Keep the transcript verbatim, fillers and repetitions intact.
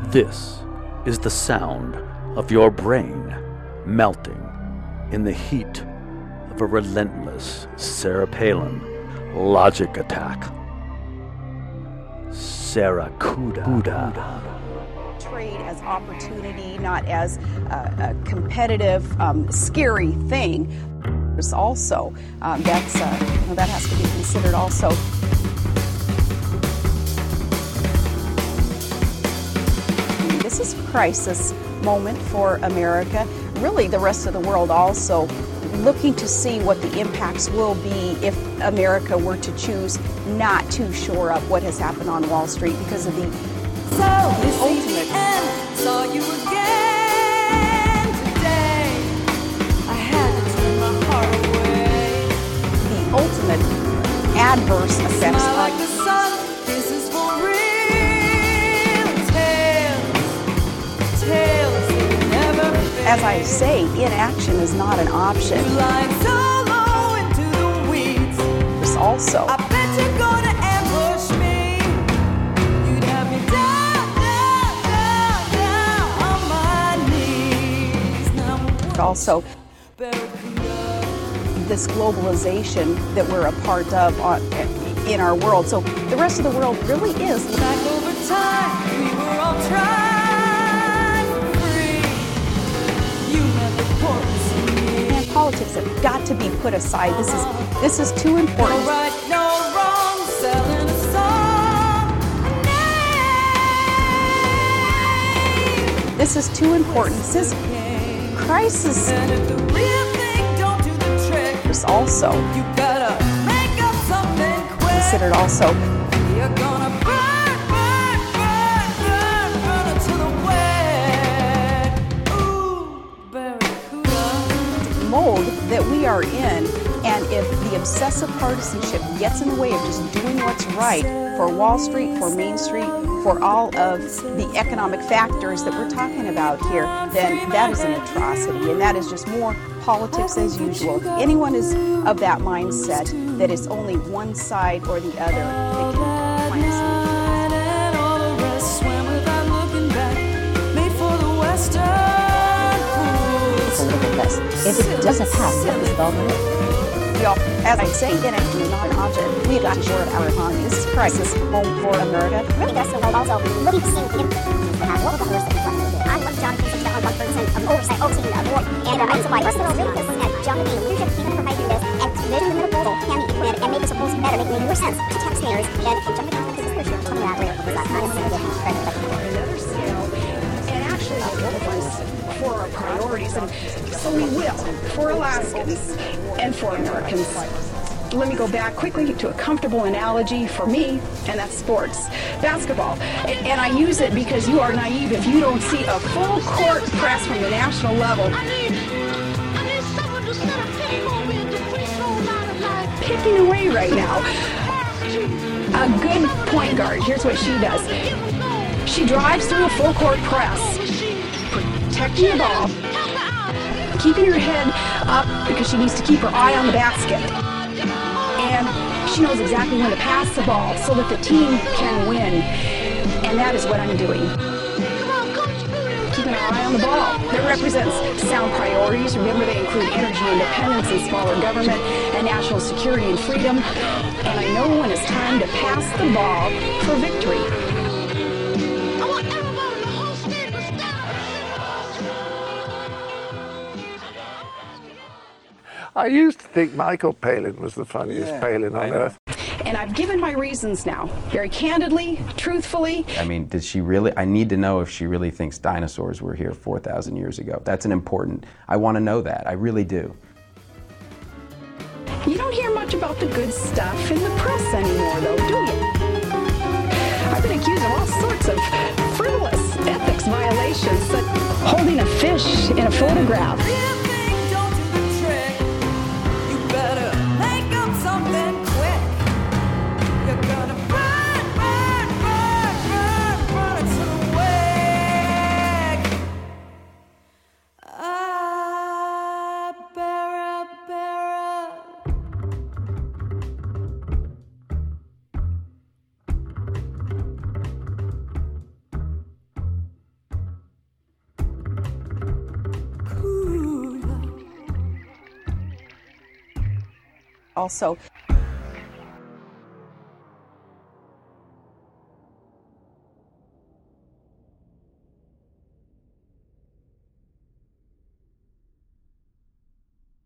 This is the sound of your brain melting in the heat of a relentless Sarah Palin logic attack. Sarah Cuda. Trade as opportunity, not as a, a competitive, um, scary thing. There's also um, that's uh, you know, that has to be considered also. This is a crisis moment for America. Really, the rest of the world also looking to see what the impacts will be if America were to choose not to shore up what has happened on Wall Street because of the So this ultimate end saw you again today. I had to turn my heart away. the ultimate adverse effects Smile like on the sun. This is for real. Tales, tales that never fade. as I say, inaction is not an option. You lying so low into the weeds. There's also I bet you're gonna ambush me. You'd have me down, down, down, down on my knees. Now also Barracuda. this globalization that we're a part of on, in our world. So the rest of the world really is. Back over time, we were all trying for free. You never forced me. And politics have got to be put aside. This is this is too No important. right, no wrong, selling a song, a name. This is too important. This is Game. crisis. And if the real thing don't do the trick, There's also you better make up something quick. considered also You're gonna burn, burn, burn, burn, burn until the wet. Ooh, Barracuda. mode that we are in, and if the obsessive partisanship gets in the way of just doing what's right for Wall Street, for Main Street, for all of the economic factors that we're talking about here, then that is an atrocity, and that is just more politics as usual. If anyone is of that mindset that it's only one side or the other that can find a solution. And all the rest swam without looking back, made for the Western fools. political test. If it doesn't pass, what is government? We all, as I say, inaction is not an option. We've got to shore up our economy. This is crisis home for America. Really does so well. Also, looking to see the implications for having what was the worst thing from I'm one John Kinsey, the one person of oversight, overseeing the board. And uh, I'm surprised. First of all, really this at John McCain, leadership team for fighting this, and making the proposal can be implemented and make this proposal better, making more sense to taxpayers. And John McCain thinks this is crucial. Tell me that later. It's not necessarily credit, but another scale, and actually for our priorities, and so we will for Alaskans and for Americans. Let me go back quickly to a comfortable analogy for me, and that's sports, basketball. And, and I use it because you are naive if you don't see a full court press from the national level. I need, I need someone to set a table with the free throw line of life. Picking away right now. A good point guard, here's what she does. She drives through a full court press, protecting the ball, keeping her head up because she needs to keep her eye on the basket. And she knows exactly when to pass the ball so that the team can win. And that is what I'm doing. Keeping our eye on the ball. That represents sound priorities. Remember, they include energy independence and smaller government and national security and freedom. And I know when it's time to pass the ball for victory. I want everybody in the whole state to stand up. I used to think Michael Palin was the funniest Palin on earth. And I've given my reasons now, very candidly, truthfully. I mean, did she really, I need to know if she really thinks dinosaurs were here four thousand years ago. That's an important, I want to know that, I really do. You don't hear much about the good stuff in the press anymore, though, do you? I've been accused of all sorts of frivolous ethics violations, such holding a fish in a photograph. Real thing don't do the trick. You better make up something quick. You're gonna burn, burn, burn, burn, burn until the wake. Ah, Barra, Barra. also